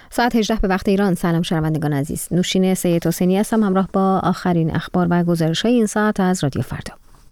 ساعت 18 به وقت ایران. سلام شنوندگان عزیز. نوشین سید حسینی هستم همراه با آخرین اخبار و گزارش‌های این ساعت از رادیو فردا.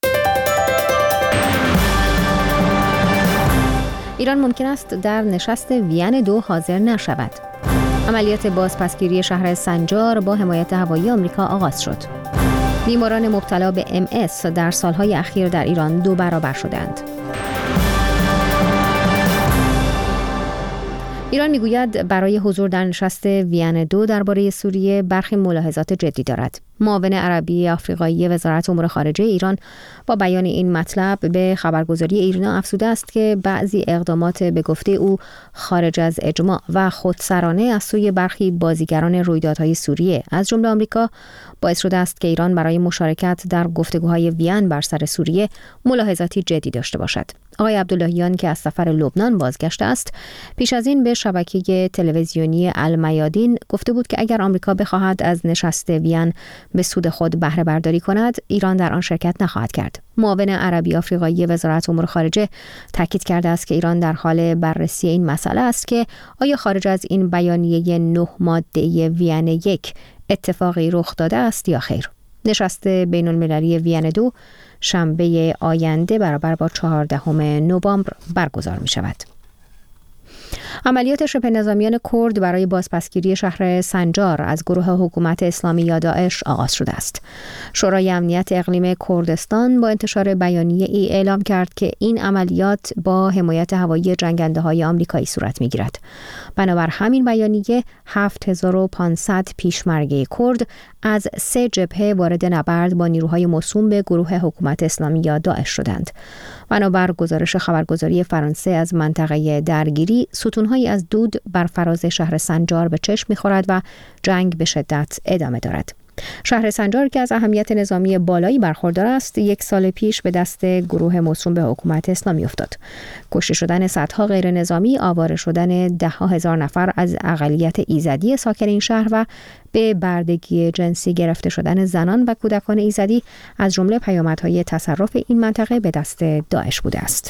ایران ممکن است در نشست وین 2 حاضر نشود. عملیات بازپسگیری شهر سنجار با حمایت هوایی آمریکا آغاز شد. بیماران مبتلا به MS در سالهای اخیر در ایران 2 برابر شدند. ایران میگوید برای حضور در نشست وین 2 درباره سوریه برخی ملاحظات جدی دارد. معاون عربی آفریقایی وزارت امور خارجه ایران با بیان این مطلب به خبرگزاری ایرنا افزوده است که بعضی اقدامات به گفته او خارج از اجماع و خودسرانه از سوی برخی بازیگران رویدادهای سوریه از جمله آمریکا باعث شده است که ایران برای مشارکت در گفتگوهای وین بر سر سوریه ملاحظاتی جدی داشته باشد. آقای عبداللهیان که از سفر لبنان بازگشته است، پیش از این به شبکه تلویزیونی المیادین گفته بود که اگر آمریکا بخواهد از نشست وین به سود خود بهره برداری کند، ایران در آن شرکت نخواهد کرد. معاون عربی آفریقایی وزارت امور خارجه تاکید کرده است که ایران در حال بررسی این مسئله است که آیا خارج از این بیانیه 9 ماده وین 1 اتفاقی رخ داده است یا خیر. نشست بین المللی وین 2 شنبه آینده برابر با 14 نوامبر برگزار می شود. عملیات شبه نظامیان کرد برای بازپسگیری شهر سنجار از گروه حکومت اسلامی یا داعش آغاز شده است. شورای امنیت اقلیم کردستان با انتشار بیانیه ای اعلام کرد که این عملیات با حمایت هوایی جنگنده‌های آمریکایی صورت می‌گیرد. بنابر همین بیانیه 7500 پیشمرگه کرد از 3 جبهه وارد نبرد با نیروهای موسوم به گروه حکومت اسلامی یا داعش شدند. بنابر گزارش خبرگزاری فرانسه از منطقه درگیری، ستونهایی از دود بر فراز شهر سنجار به چشم می‌خورد و جنگ به شدت ادامه دارد. شهر سنجار که از اهمیت نظامی بالایی برخوردار است، 1 سال پیش به دست گروه موسوم به حکومت اسلامی افتاد. کشته شدن صدها غیر نظامی، آواره شدن 10,000 نفر از اقلیت ایزدی ساکن این شهر و به بردگی جنسی گرفته شدن زنان و کودکان ایزدی از جمله پیامدهای تصرف این منطقه به دست داعش بوده است.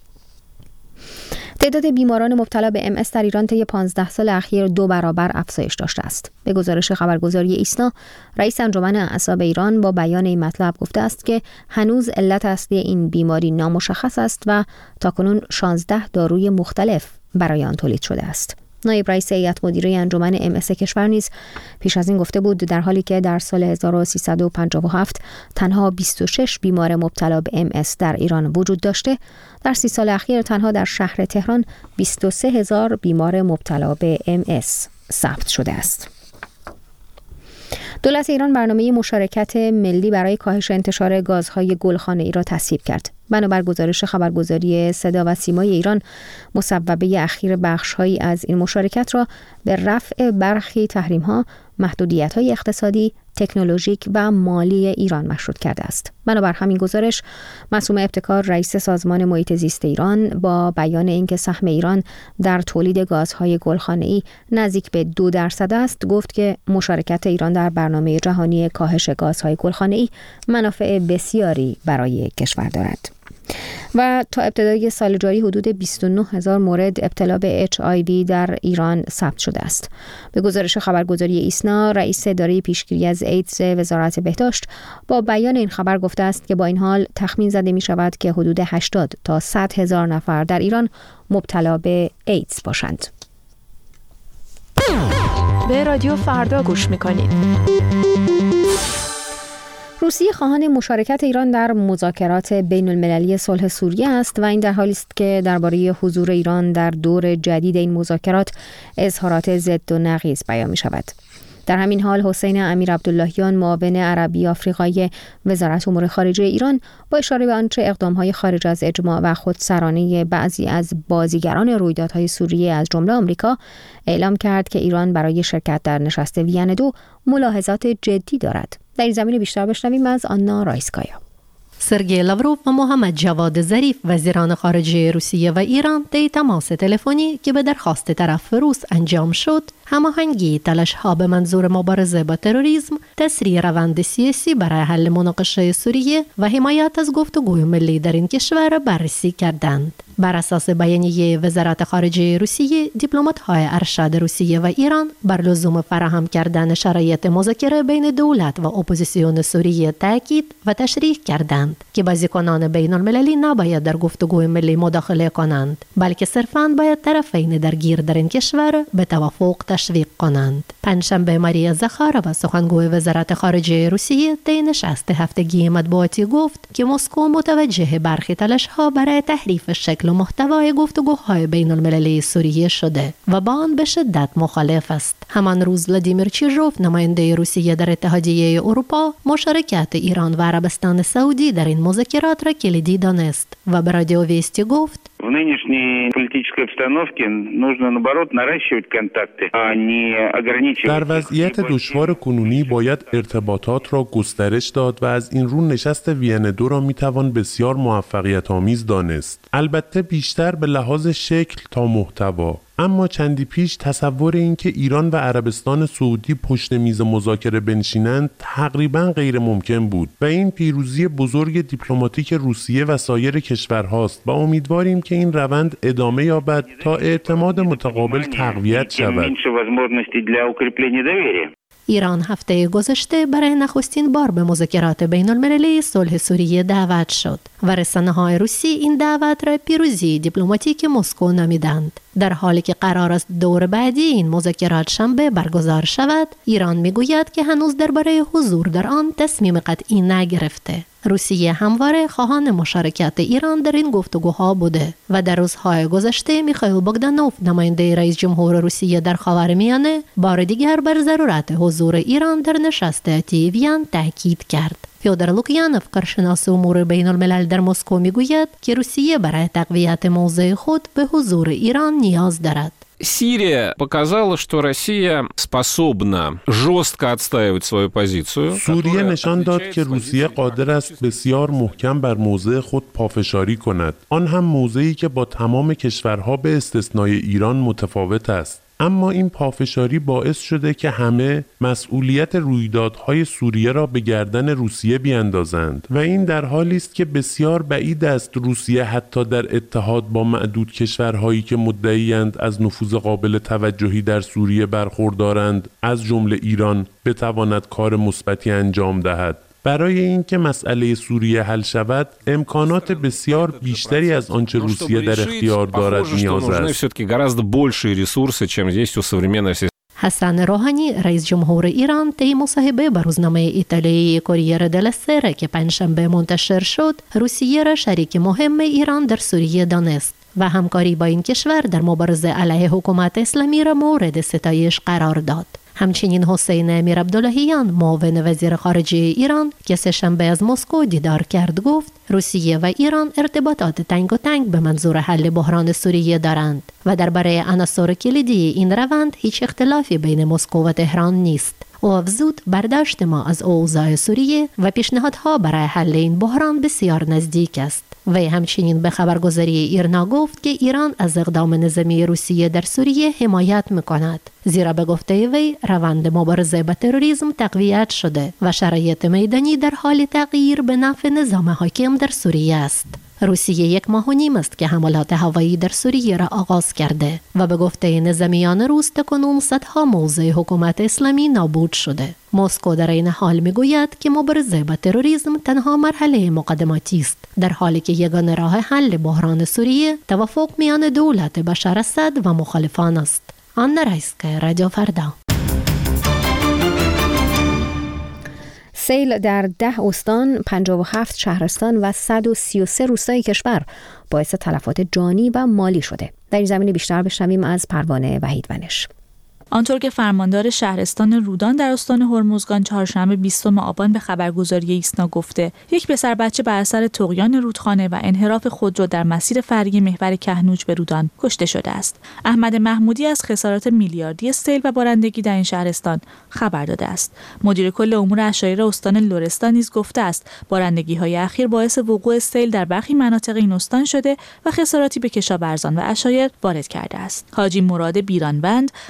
تعداد بیماران مبتلا به MS در ایران طی 15 سال اخیر 2 برابر افزایش داشته است. به گزارش خبرگزاری ایسنا، رئیس انجمن اعصاب ایران با بیان این مطلب گفته است که هنوز علت اصلی این بیماری نامشخص است و تاکنون 16 داروی مختلف برای آن تولید شده است. نایب رئیس هیئت مدیره انجمن MS کشور نیز پیش از این گفته بود در حالی که در سال 1357 تنها 26 بیمار مبتلا به MS در ایران وجود داشته، در 30 سال اخیر تنها در شهر تهران 23,000 بیمار مبتلا به MS ثبت شده است. دولت ایران برنامه مشارکت ملی برای کاهش انتشار گازهای گلخانه‌ای را تصویب کرد. بنابر گزارش خبرگزاری صدا و سیمای ایران، مصوبه اخیر بخش‌هایی از این مشارکت را به رفع برخی تحریم‌ها، محدودیت‌های اقتصادی، تکنولوژیک و مالی ایران مشروط کرده است. بنابر همین گزارش، معصوم ابتکار رئیس سازمان محیط زیست ایران با بیان اینکه سهم ایران در تولید گازهای گلخانه‌ای نزدیک به 2% است، گفت که مشارکت ایران در برنامه جهانی کاهش گازهای گلخانه‌ای منافع بسیاری برای کشور دارد. و تا ابتدای سال جاری حدود 29,000 مورد ابتلا به HIV در ایران ثبت شده است. به گزارش خبرگزاری ایسنا، رئیس اداره پیشگیری از ایدز وزارت بهداشت با بیان این خبر گفته است که با این حال تخمین زده می شود که حدود 80 تا 100,000 نفر در ایران مبتلا به ایدز باشند. به رادیو فردا گوش می‌کنید. روسیه خواهان مشارکت ایران در مذاکرات بین المللی صلح سوریه است و این در حالی است که درباره حضور ایران در دور جدید این مذاکرات اظهارات ضد و نقیض بیان می شود. در همین حال حسین امیر عبداللهیان، معاون عربی آفریقایی وزارت امور خارجه ایران، با اشاره به آنچه اقدام‌های خارج از اجماع و خودسرانه بعضی از بازیگران رویدادهای سوریه از جمله آمریکا، اعلام کرد که ایران برای شرکت در نشست وین 2 ملاحظات جدی دارد. در این زمینه بیشتر بشنویم از آنا رایسکایا. سرگئی لاوروف و محمد جواد ظریف وزیران خارجه روسیه و ایران طی تماس تلفنی که به درخواست طرف روس انجام شد هماهنگی تلاش‌ها به منظور مبارزه با تروریسم، تسریع روند سیاسی برای حل مناقشه سوریه و حمایت از گفتگوی ملی در این کشور بررسی کردند. بر اساس بیانیه وزارت خارجه روسیه، دیپلمات‌های ارشد روسیه و ایران بر لزوم فراهم کردن شرایط مذاکره بین دولت و اپوزیسیون سوریه تاکید و تشریح کردند که بازیکنان بین‌المللی نباید در گفتگوی ملی مداخله کنند، بلکه صرفاً باید طرفین درگیر در این کشور به توافق تشویق کنند. پنجشنبه ماریا زخارova سخنگوی وزارت خارجه روسیه طی نشست هفتگی مطبوعاتی گفت که مسکو متوجه برخی تلاش‌ها برای تحریف شکل و محتوای گفتگوهای بین‌المللی سوریه شده و با آن به شدت مخالف است. همان روز ولادیمیر چیژوف نماینده روسیه در اتحادیه اروپا مشارکت ایران و عربستان سعودی در این مذاکرات را کلیدی دانست و به رادیو ویستی گفت: В нынешней политической обстановке нужно, наоборот, наращивать контакты, а не ограничивать. در وضعیت دشوار کنونی باید ارتباطات را گسترش داد و از این رو نشست وین 2 را میتوان بسیار موفقیت آمیز دانست. البته بیشتر به لحاظ شکل تا محتوا. اما چندی پیش تصور این که ایران و عربستان سعودی پشت میز مذاکره بنشینند تقریباً غیر ممکن بود و این پیروزی بزرگ دیپلماتیک روسیه و سایر کشورهاست و امیدواریم که این روند ادامه یابد تا اعتماد متقابل تقویت شود. ایران هفته گذشته برای نخستین بار به مذاکرات بین‌المللی صلح سوریه دعوت شد و رسانه‌های روسی این دعوت را پیروزی دیپلماتیک مسکو نامیدند. در حالی که قرار است دور بعدی این مذاکرات شنبه برگزار شود، ایران میگوید که هنوز درباره حضور در آن تصمیم قطعی نگرفته. روسیه همواره خواهان مشارکت ایران در این گفتگوها بوده و در روزهای گذشته میخائیل بوگدانوف نماینده رئیس جمهور روسیه در خاورمیانه بار دیگر بر ضرورت حضور ایران در نشست وین تاکید کرد. فیودور لوکیانوف کارشناس امور بین الملل در مسکو میگوید که روسیه برای تقویت موضع خود به حضور ایران نیاز دارد. Сирия показала, что Россия способна жестко отстаивать свою позицию. سوریه نشان داد که روسیه قادر است بسیار محکم بر موضع خود پافشاری کند. آن هم موضعی که با تمام کشورها به استثنای ایران متفاوت است. اما این پافشاری باعث شده که همه مسئولیت رویدادهای سوریه را به گردن روسیه بیاندازند و این در حالی است که بسیار بعید است روسیه حتی در اتحاد با معدود کشورهایی که مدعی‌اند از نفوذ قابل توجهی در سوریه برخوردارند از جمله ایران بتواند کار مثبتی انجام دهد. برای اینکه مسئله سوریه حل شود امکانات بسیار بیشتری از آنچه روسیه در اختیار دارد نیاز است. حسن روحانی رئیس جمهور ایران طی مصاحبه با روزنامه ایتالیایی کوریر دلا سره که پنجشنبه منتشر شد، روسیه را شریک مهم ایران در سوریه دانست و همکاری با این کشور در مبارزه علیه حکومت اسلامی را مورد ستایش قرار داد. همچنین حسین امیر عبداللهیان معاون وزیر خارجه ایران که سه‌شنبه از مسکو دیدار کرد گفت روسیه و ایران ارتباطات تنگ به منظور حل بحران سوریه دارند و درباره عناصر کلیدی این روند هیچ اختلافی بین مسکو و تهران نیست. او افزود برداشت ما از اوضاع سوریه و پیشنهادها برای حل این بحران بسیار نزدیک است. وی همچنین به خبرگزاری ایرنا گفت که ایران از اقدام نظامی روسیه در سوریه حمایت می‌کند، زیرا به گفته وی روند مبارزه با تروریسم تقویت شده و شرایط میدانی در حال تغییر به نفع نظام حاکم در سوریه است. روسیه 1 ماه و نیم است که حملات هوایی در سوریه را آغاز کرده و به گفته نظامیان روس تاکنون صدها موضع حکومت اسلامی نابود شده. مسکو در این حال میگوید که مبارزه با تروریسم تنها مرحله مقدماتی است، در حالی که یگانه راه حل بحران سوریه توافق میان دولت بشار اسد و مخالفان است. آن رایسکه، رادیو فردا. سیل در 10 استان، 57 شهرستان و 133 روستای کشور باعث تلفات جانی و مالی شده. در این زمینه بیشتر بشنویم از پروانه وحیدونش. آنطور که فرماندار شهرستان رودان در استان هرمزگان چهارشنبه 20 آبان به خبرگزاری ایسنا گفته، یک پسر بچه بر اثر طغیان رودخانه و انحراف خودرو در مسیر فرعی محور کهنوج به رودان کشته شده است. احمد محمودی از خسارات میلیاردی سیل و بارندگی در این شهرستان خبر داده است. مدیر کل امور عشایر استان لرستان نیز گفته است بارندگی‌های اخیر باعث وقوع سیل در برخی مناطق این استان شده و خساراتی به کشاورزان و عشایر وارد کرده است. حاجی مراد بیرانبند از توضیح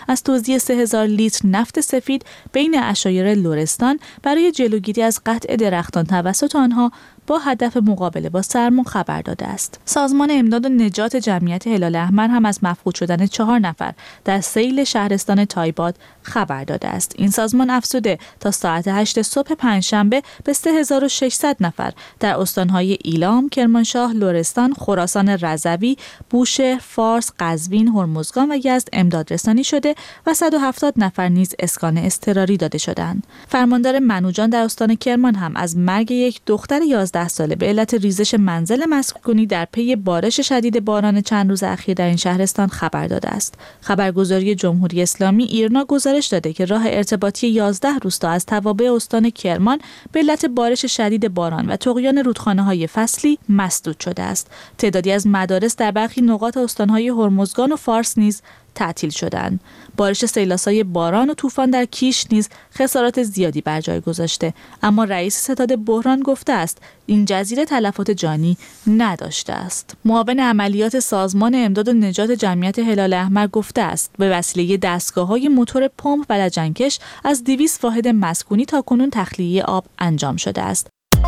ورودی 3000 لیتر نفت سفید بین عشایر لرستان برای جلوگیری از قطع درختان توسط آنها با هدف مقابله با سرما خبر داده است. سازمان امداد و نجات جمعیت هلال احمر هم از مفقود شدن 4 نفر در سیل شهرستان تایباد خبر داده است. این سازمان افزوده تا ساعت 8 صبح پنجشنبه به 3600 نفر در استانهای ایلام، کرمانشاه، لرستان، خراسان رضوی، بوشهر، فارس، قزوین، هرمزگان و یزد امداد رسانی شده و 170 نفر نیز اسکان اضطراری داده شدند. فرماندار منوجان در استان کرمان هم از مرگ یک دختر 11 ساله به علت ریزش منزل مسکونی در پی بارش شدید باران چند روز اخیر در این شهرستان خبر داده است. خبرگزاری جمهوری اسلامی ایرنا گزارش داده که راه ارتباطی 11 روستا از توابع استان کرمان به علت بارش شدید باران و طغیان رودخانه‌های فصلی مسدود شده است. تعدادی از مدارس در برخی نقاط استان‌های هرمزگان و فارس نیز تعطیل شدند. بارش سیلاسای باران و طوفان در کیش نیز خسارات زیادی بر جای گذاشته، اما رئیس ستاد بحران گفته است این جزیره تلفات جانی نداشته است. معاون عملیات سازمان امداد و نجات جمعیت هلال احمر گفته است به وسیله دستگاه‌های موتور پمپ و لجنکش از 200 واحد مسکونی تاکنون تخلیه آب انجام شده است.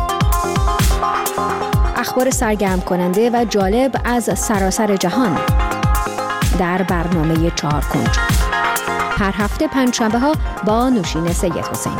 اخبار سرگرم کننده و جالب از سراسر جهان در برنامه 4 کنج. هر هفته پنجشنبه‌ها با نوشین سید حسینی.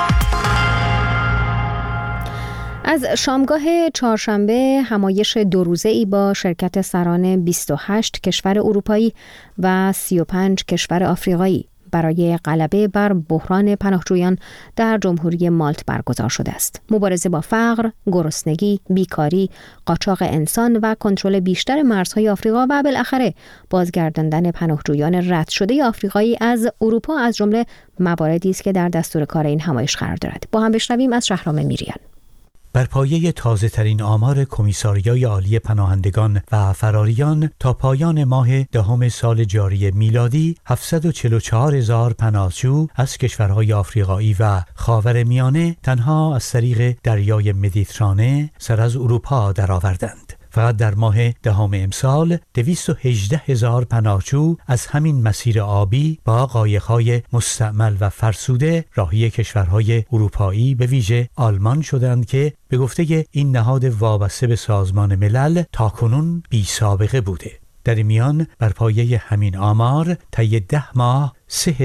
از شامگاه چهارشنبه همایش 2 روزه‌ای با شرکت سران 28 کشور اروپایی و 35 کشور آفریقایی برای غلبه بر بحران پناهجویان در جمهوری مالت برگزار شده است. مبارزه با فقر، گرسنگی، بیکاری، قاچاق انسان و کنترل بیشتر مرزهای آفریقا و بالاخره بازگرداندن پناهجویان رد شده آفریقایی از اروپا از جمله مواردی است که در دستور کار این همایش قرار دارد. با هم بشنویم از شهرام میریان. بر پایه تازه‌ترین آمار کمیساریای عالی پناهندگان و فراریان تا پایان ماه دهم سال جاری میلادی 744,000 پناهجو از کشورهای آفریقایی و خاورمیانه تنها از طریق دریای مدیترانه سر از اروپا درآوردند. فقط در ماه دهم امسال 218,000 پناهجو از همین مسیر آبی با قایق‌های مستعمل و فرسوده راهی کشورهای اروپایی به ویژه آلمان شدند که به گفته این نهاد وابسته به سازمان ملل تاکنون بی سابقه بوده. در این میان بر پایه همین آمار طی 10 ماه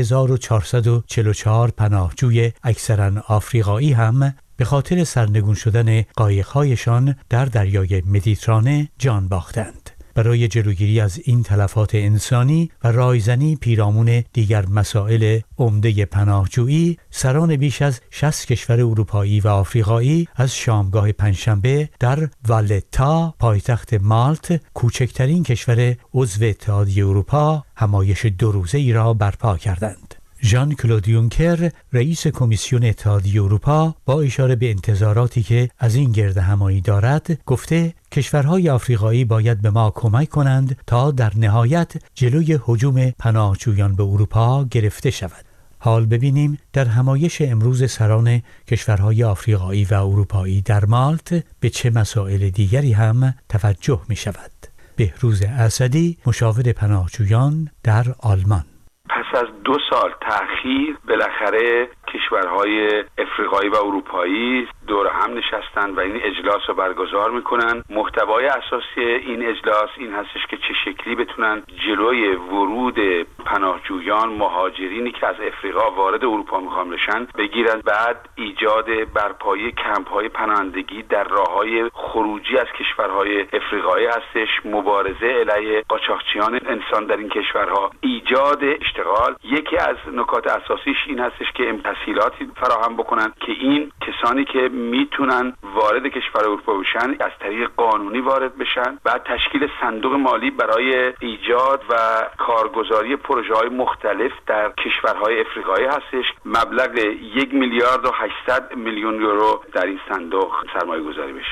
3444 پناهجوی اکثراً آفریقایی هم به خاطر سرنگون شدن قایق‌هایشان در دریای مدیترانه جان باختند. برای جلوگیری از این تلفات انسانی و رایزنی پیرامون دیگر مسائل عمده پناهجویی، سران بیش از 60 کشور اروپایی و آفریقایی از شامگاه پنجشنبه در والتا، پایتخت مالت، کوچکترین کشور عضو اتحادیه اروپا، همایش 2 روزه‌ای را برپا کردند. ژان کلود یونکر رئیس کمیسیون اتحادیه اروپا با اشاره به انتظاراتی که از این گرد همایی دارد گفته کشورهای آفریقایی باید به ما کمک کنند تا در نهایت جلوی هجوم پناهجویان به اروپا گرفته شود. حال ببینیم در همایش امروز سران کشورهای آفریقایی و اروپایی در مالت به چه مسائل دیگری هم توجه می شود. بهروز اسدی، مشاور پناهجویان در آلمان: پس از 2 سال تأخیر بالاخره کشورهای افریقایی و اروپایی دور هم نشستن و این اجلاس رو برگزار میکنن. محتوای اساسی این اجلاس این هستش که چه شکلی بتونن جلوی ورود پناهجویان، مهاجرینی که از افریقا وارد اروپا میخوان بشن بگیرن. بعد ایجاد برپایی کمپ‌های پناهندگی در راههای خروجی از کشورهای افریقایی هستش، مبارزه علیه قاچاقچیان انسان در این کشورها، ایجاد اشتغال. یکی از نکات اساسیش این هستش که تسهیلاتی فراهم بکنن که این کسانی که میتونن وارد کشور اروپا بشن از طریق قانونی وارد بشن. بعد تشکیل صندوق مالی برای ایجاد و کارگزاری پروژه‌های مختلف در کشورهای افریقایی هستش. مبلغ 1,800,000,000 یورو در این صندوق سرمایه گذاری بشه.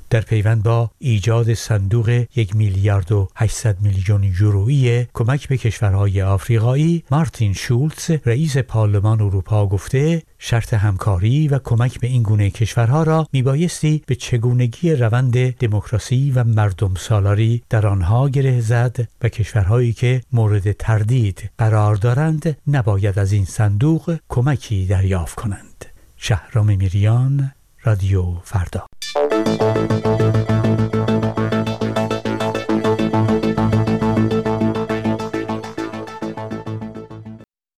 در پیوند با ایجاد صندوق 1 میلیارد و 800 میلیون یورویی کمک به کشورهای آفریقایی، مارتین شولتز رئیس پارلمان اروپا گفته شرط همکاری و کمک به این گونه کشورها را میبایستی به چگونگی روند دموکراسی و مردم سالاری در آنها گره زد و کشورهایی که مورد تردید قرار دارند نباید از این صندوق کمکی دریافت کنند. شهرام میریان، رادیو فردا.